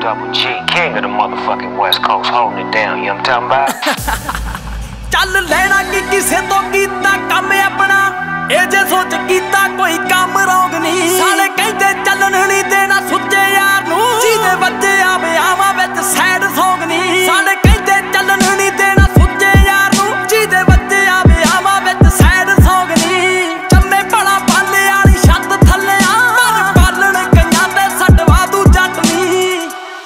Double G, king of the motherfucking West Coast, holding it down, you know what I'm talking about? ਚੱਲ ਲੈਣਾ ਕਿ ਕਿਸੇ ਤੋਂ ਕੀਤਾ ਕੰਮ ਆਪਣਾ ਇਹ ਜੇ ਸੋਚ ਕੀਤਾ ਕੋਈ ਕੰਮ ਰੋਂਗ ਨਹੀਂ ਸਾਲੇ ਕਹਿੰਦੇ ਚੱਲਣ ਨਹੀਂ ਦੇਣਾ ਸੁੱਚੇ ਯਾਰ ਨੂੰ ਜਿਹਦੇ ਬੱਚੇ ਆਵੇ ਆਵਾਂ ਵਿੱਚ ਸੈਡ ਸੌਂਗ ਨਹੀਂ ਸਾਲੇ ਕਹਿੰਦੇ ਚੱਲਣ ਨਹੀਂ ਦੇਣਾ ਸੁੱਚੇ ਯਾਰ ਨੂੰ ਜਿਹਦੇ ਬੱਚੇ ਆਵੇ ਆਵਾਂ ਵਿੱਚ ਸੈਡ ਸੌਂਗ ਨਹੀਂ ਚੰਮੇ ਭਲਾ ਬਾਲੇ ਵਾਲੀ ਛੱਤ ਥੱਲੇ ਆ ਪਰ ਪਾਲਣ ਕਈਆਂ ਤੇ ਸੱਟਵਾ ਦੂ ਜੱਟ ਨਹੀਂ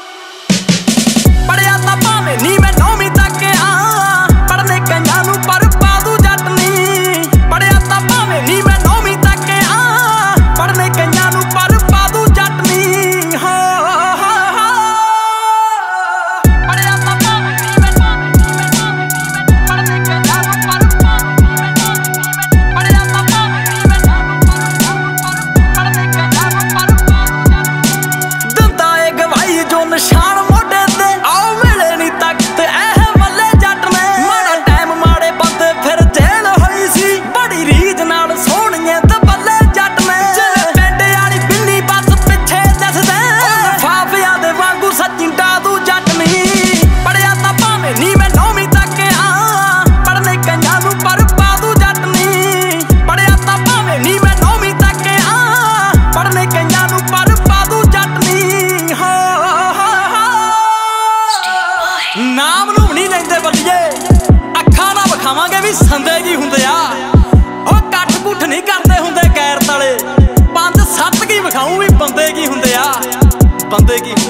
ਪੜਿਆ ਤਾਂ ਭਾਵੇਂ ਨਹੀਂ ਮੈਂ 9ਵੀਂ ਤੱਕ ਆ ਪੜਨੇ ਕਈਆਂ ਨੂੰ ਪਰ ਪਾ ਦੂ ਜੱਟ ਨਹੀਂ ਪੜਿਆ ਤਾਂ ਭਾਵੇਂ ਨਹੀਂ ਮੈਂ 9ਵੀਂ ਤੱਕ ਆ ਪੜਨੇ ਕਈਆਂ ਨੂੰ ਪਰ ਪਾ ਦੂ ਜੱਟ ਨਹੀਂ ਹੋ ਪੜਿਆ ਤਾਂ ਭਾਵੇਂ ਨਹੀਂ ਮੈਂ 9ਵੀਂ ਪੜਨੇ ਕਈਆਂ ਨੂੰ ਪਰ ਪਾ ਦੂ ਪੜਿਆ ਤਾਂ ਭਾਵੇਂ ਨਹੀਂ ਮੈਂ 9ਵੀਂ ਪੜਨੇ ਕਈਆਂ ਨੂੰ ਪਰ ਪਾ ਦੂ ਦੰਦਾ ਏ ਗਵਾਈ ਜੋ ਨਿਸ਼ਾਨ ਮੋਢੇ ਤੇ ਆਓ ਮਿਲੇ ਨਹੀਂ ਤਖਤ ਇਹ ਵੱਲੇ ਜੱਟ ਨੇ ਮਾੜਾ ਟਾਈਮ ਮਾੜੇ ਬੰਦੇ ਫਿਰ ਜੇਲ ਹੋਈ ਸੀ ਬੜੀ ਰੀਝ ਨਾਲ ਸੋਹਣੀਏ ਤੇ ਬੱਲੇ ਜੱਟ ਨੇ ਜਿਵੇਂ ਪਿੰਡ ਵਾਲੀ ਬਿੱਲੀ ਬੱਸ ਪਿੱਛੇ ਦਿਸਦੇ ਲਿਫਾਫਿਆਂ ਦੇ ਵਾਂਗੂ ਸੱਚੀ ਡਾਦੂ ਜੱਟ ਨਹੀਂ ਪੜਿਆ ਤਾਂ ਭਾਵੇਂ ਨਹੀਂ ਮੈਂ 9ਵੀਂ ਤੱਕ ਆ ਪੜਨੇ ਕਈਆਂ ਨੂੰ ਪਰ ਪਾਦੂ ਜੱਟ ਨਹੀਂ ਪੜਿਆ ਤਾਂ ਭਾਵੇਂ ਨਹੀਂ ਮੈਂ 9ਵੀਂ ਤੱਕ ਆ ਪੜਨੇ ਕਈਆਂ ਨੂੰ ਪਰ ਪਾਦੂ ਜੱਟ ਨਹੀਂ ਹੋ ਨਾਮ ਨੂੰ ਨਹੀਂ ਲੈਂਦੇ ਬੱਲੀਏ ਅੱਖਾਂ ਨਾਲ ਵਿਖਾਵਾਂਗੇ ਵੀ ਸੰਦੇ ਕੀ ਹੁੰਦੇ ਆ ਉਹ ਕੱਟ ਕੁੱਠ ਨਹੀਂ ਕਰਦੇ ਹੁੰਦੇ ਗੈਰਤ ਵਾਲੇ 5-7 ਕੀ ਵਿਖਾਉਂ ਵੀ ਬੰਦੇ ਕੀ ਹੁੰਦੇ ਆ ਬੰਦੇ ਕੀ